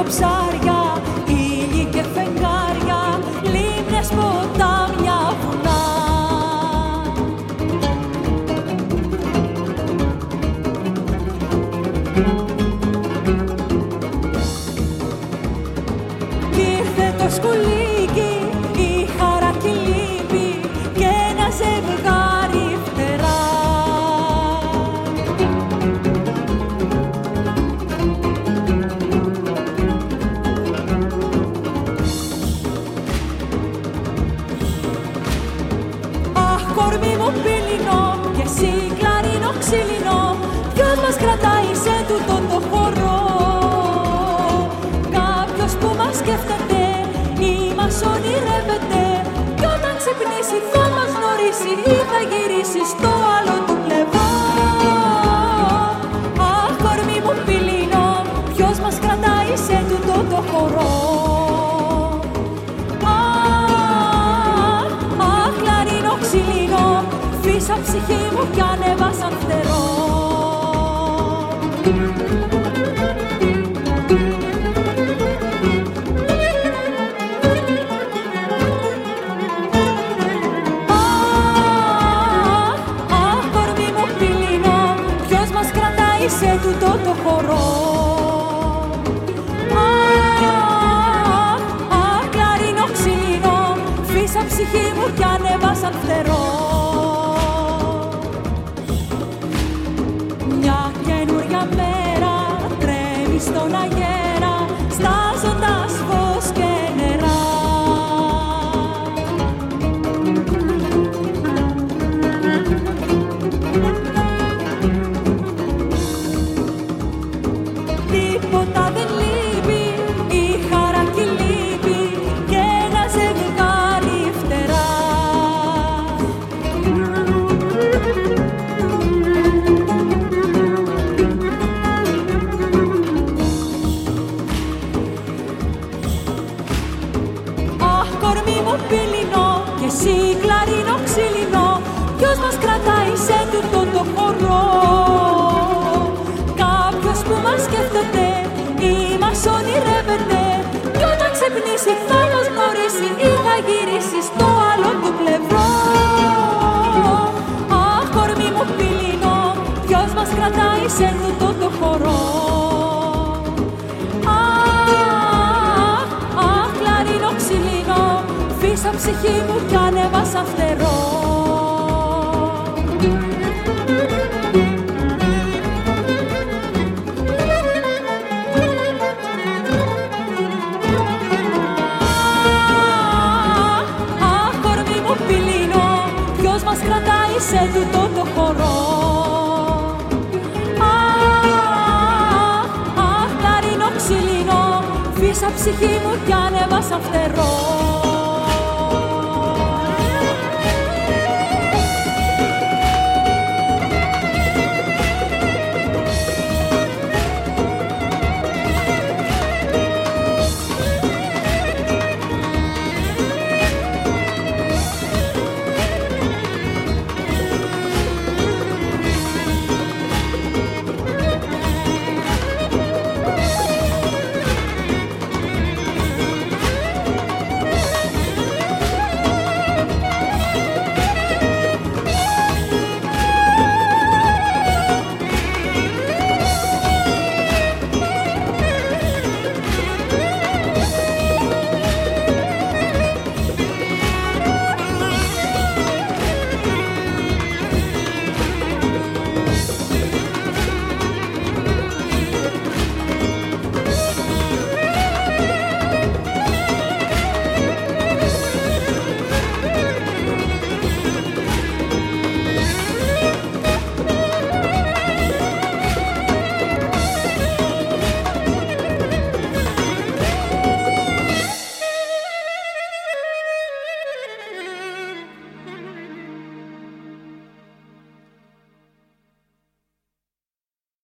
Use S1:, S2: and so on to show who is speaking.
S1: ψάρια, ήλιοι και φεγγάρια, λίμνες, ποτάμια, βουνά. Κι ήρθε το σκουλίκι, η χαρά κι η λύπη και ένα ζευγάρι φτερά. Κορμί μου πύλινο και εσύ κλαρίνο ξύλινο, ποιος μας κρατάει σε τούτο το χώρο? Κάποιος που μας σκέφτεται ή μας ονειρεύεται, κι όταν ξυπνήσει θα μας γνωρίσει ή θα γυρίσει στο άλλο του πλευρό. Αχ, κορμί μου πύλινο, ποιος μας κρατάει σε τούτο το χώρο? Φύσα ψυχή μου κι ανέβα σαν φτερό. Αχ, κορμί μου πύλινο, ποιος μας κρατάει σε τούτο το χώρο? Αχ, κλαρίνο ξύλινο, φύσα ψυχή μου κι ανέβα σαν φτερό. Μέρα τρέμει στον αγέρα, στάζοντας φως και νερά. Τίποτα δεν λείπει, η χαρά κι η λύπη και ένα ζευγάρι φτερά. Πύλινο και εσύ κλαρίνο ξύλινο, ποιος μας κρατάει σε τούτο το χώρο? Κάποιος που μας σκέφτεται ή μας ονειρεύεται, κι όταν ξυπνήσει θα μας γνωρίσει ή θα γυρίσει στο άλλο του πλευρό. Αχ, κορμί μου πύλινο, ποιος μας κρατάει σε τούτο το χώρο? Αχ, κλαρίνο ξύλινο, φύσα ψυχή μου κι ανέβα σαν φτερό. Αχ, κορμί μου πύλινο, ποιος μας κρατάει σε τούτο το χώρο? Αχ, κλαρίνο ξύλινο, φύσα ψυχή μου κι ανέβα σαν φτερό.